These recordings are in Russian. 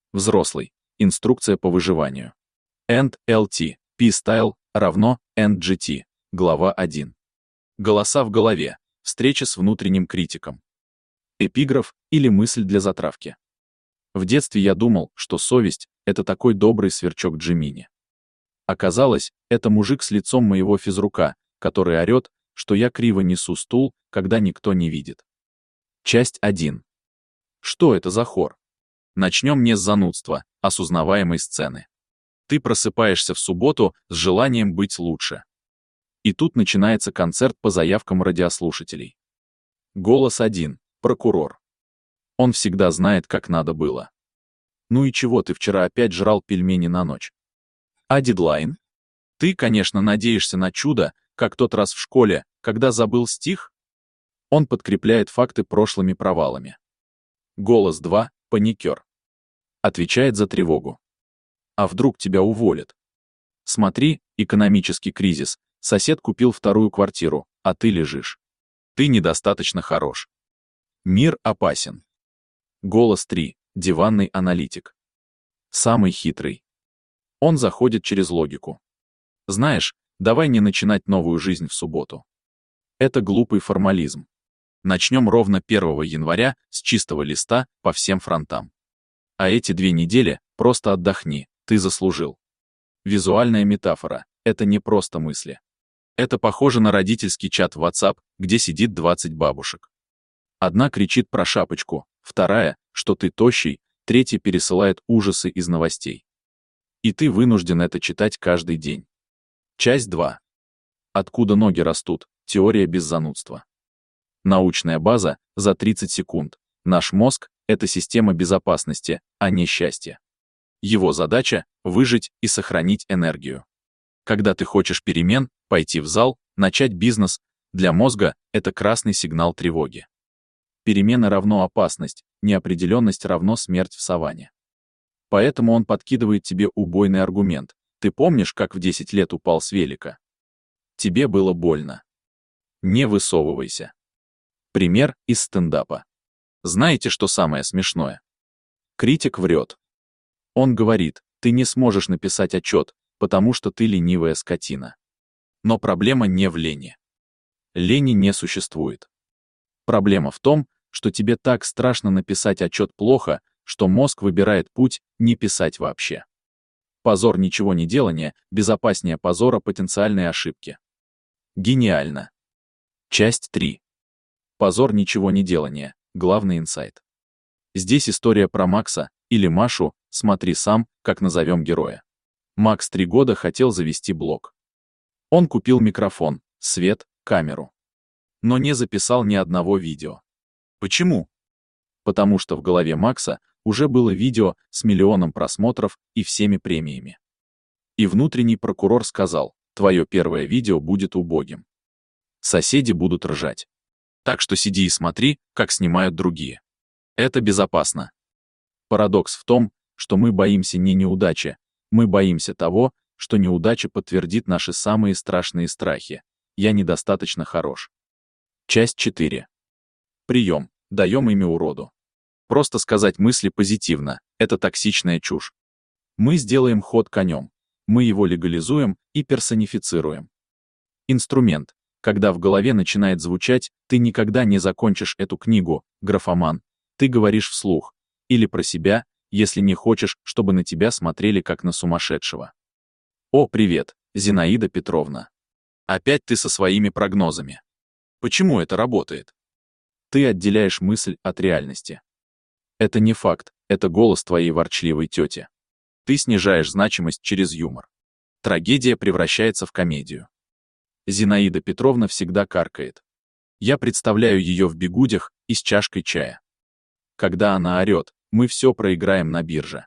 Взрослый. Инструкция по выживанию. NLT. P-Style равно NGT. Глава 1. Голоса в голове. Встреча с внутренним критиком. Эпиграф или мысль для затравки. В детстве я думал, что совесть — это такой добрый сверчок Джимини. Оказалось, это мужик с лицом моего физрука, который орет, что я криво несу стул, когда никто не видит. Часть 1. Что это за хор? Начнем не с занудства, а с узнаваемой сцены. Ты просыпаешься в субботу с желанием быть лучше. И тут начинается концерт по заявкам радиослушателей. Голос 1. Прокурор. Он всегда знает, как надо было. Ну и чего ты вчера опять жрал пельмени на ночь? А дедлайн? Ты, конечно, надеешься на чудо, как тот раз в школе, когда забыл стих? Он подкрепляет факты прошлыми провалами. Голос 2. Паникер. Отвечает за тревогу. А вдруг тебя уволят? Смотри, экономический кризис. Сосед купил вторую квартиру, а ты лежишь. Ты недостаточно хорош. Мир опасен. Голос 3. Диванный аналитик. Самый хитрый. Он заходит через логику. Знаешь, давай не начинать новую жизнь в субботу. Это глупый формализм. Начнем ровно 1 января с чистого листа по всем фронтам. А эти 2 недели просто отдохни, ты заслужил. Визуальная метафора — это не просто мысли. Это похоже на родительский чат в WhatsApp, где сидит 20 бабушек. Одна кричит про шапочку, вторая, что ты тощий, третья пересылает ужасы из новостей. И ты вынужден это читать каждый день. Часть 2. Откуда ноги растут? Теория без занудства. Научная база за 30 секунд. Наш мозг — это система безопасности, а не счастья. Его задача — выжить и сохранить энергию. Когда ты хочешь перемен, пойти в зал, начать бизнес, для мозга это красный сигнал тревоги. Перемены равно опасность, неопределенность равно смерть в саванне. Поэтому он подкидывает тебе убойный аргумент. Ты помнишь, как в 10 лет упал с велика? Тебе было больно. Не высовывайся. Пример из стендапа. Знаете, что самое смешное? Критик врет. Он говорит, ты не сможешь написать отчет, потому что ты ленивая скотина. Но проблема не в лени. Лени не существует. Проблема в том, что тебе так страшно написать отчет плохо, что мозг выбирает путь не писать вообще. Позор ничего не делания безопаснее позора потенциальной ошибки. Гениально. Часть 3. Позор ничего не делания. Главный инсайт. Здесь история про Макса, или Машу, смотри сам, как назовем героя. Макс 3 года хотел завести блог. Он купил микрофон, свет, камеру. Но не записал ни одного видео. Почему? Потому что в голове Макса уже было видео с 1 миллионом просмотров и всеми премиями. И внутренний прокурор сказал, твое первое видео будет убогим. Соседи будут ржать. Так что сиди и смотри, как снимают другие. Это безопасно. Парадокс в том, что мы боимся не неудачи, мы боимся того, что неудача подтвердит наши самые страшные страхи. Я недостаточно хорош. Часть 4. Прием. Даем имя уроду. Просто сказать мысли позитивно — это токсичная чушь. Мы сделаем ход конем. Мы его легализуем и персонифицируем. Инструмент. Когда в голове начинает звучать «ты никогда не закончишь эту книгу, графоман», ты говоришь вслух. Или про себя, если не хочешь, чтобы на тебя смотрели как на сумасшедшего. О, привет, Зинаида Петровна. Опять ты со своими прогнозами. Почему это работает? Ты отделяешь мысль от реальности. Это не факт, это голос твоей ворчливой тети. Ты снижаешь значимость через юмор. Трагедия превращается в комедию. Зинаида Петровна всегда каркает. Я представляю ее в бигудях и с чашкой чая. Когда она орет, мы все проиграем на бирже.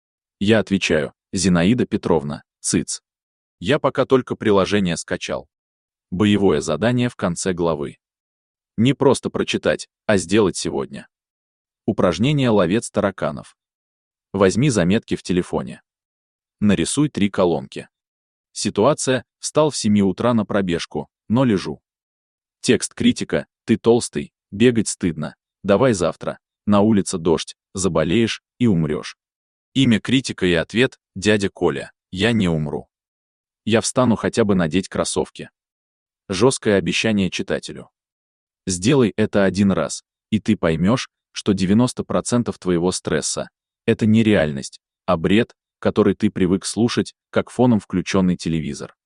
Я отвечаю, Зинаида Петровна, цыц. Я пока только приложение скачал. Боевое задание в конце главы. Не просто прочитать, а сделать сегодня. Упражнение «Ловец тараканов». Возьми заметки в телефоне. Нарисуй 3 колонки. Ситуация: встал в 7 утра на пробежку, но лежу. Текст критика: ты толстый, бегать стыдно, давай завтра, на улице дождь, заболеешь и умрешь. Имя критика и ответ: дядя Коля, я не умру. Я встану хотя бы надеть кроссовки. Жесткое обещание читателю. Сделай это один раз, и ты поймешь, что 90% твоего стресса — это не реальность, а бред, который ты привык слушать, как фоном включенный телевизор.